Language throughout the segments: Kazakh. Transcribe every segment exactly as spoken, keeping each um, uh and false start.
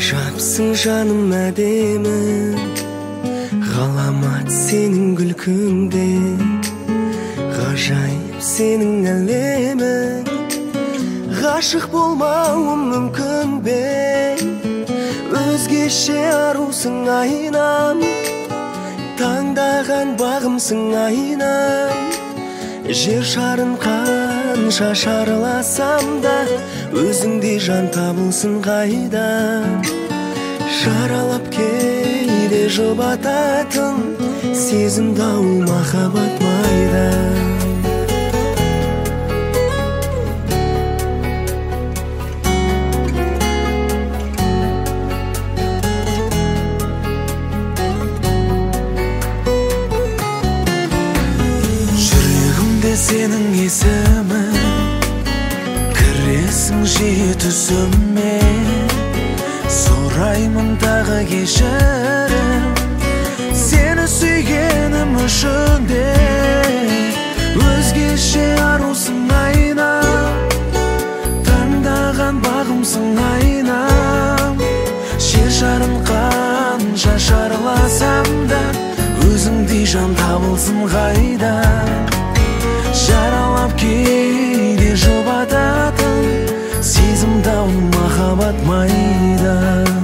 Ғажапсың жаным әдемі, ғаламат сенің күлкіңде, ғажайып сенің әлемің. Ғашық болмауым мүмкін бе, өзгеше арусың айнам, таңдаған бағымсың айнам. Жер шарын қанша шарласам да, өзіңдей жан табылсын қайда. Жаралап кейде жұбататын, сезім дауыл махаббат майда. Сенің есімің кіресің жиі түсіме, сұраймын тағы кешірім сені сүйгенім үшін де. Өзгеше арусың айнам, таңдаған бағымсың айнам. Жер шарын қанша шарласам да, өзіңдей жан табылсын қайда. Жаралап кейде жұбататын, сезім дауыл махаббат майда.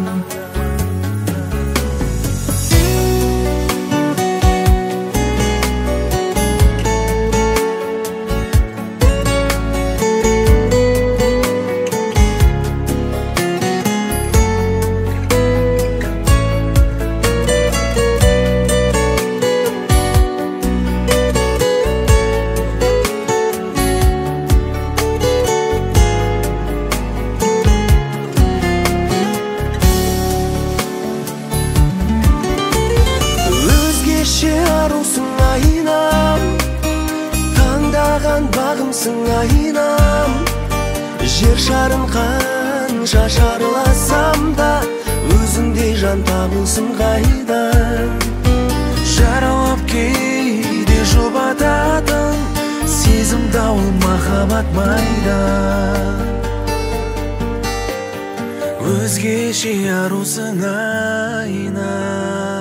Арусың айнам, таңдаған бағымсың айнам. Жер шарын қанша шарласам да, өзіңдей жан табылсын қайда. Жаралап кейде жұбататын, сезім дауыл махаббат майда. Өзгеше арусың айнам.